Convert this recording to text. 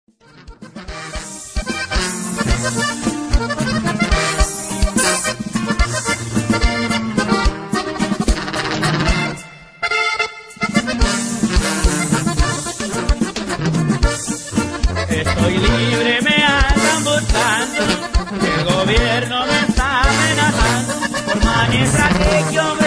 Estoy libre, me andan buscando, el gobierno me está amenazando, por manera que hombre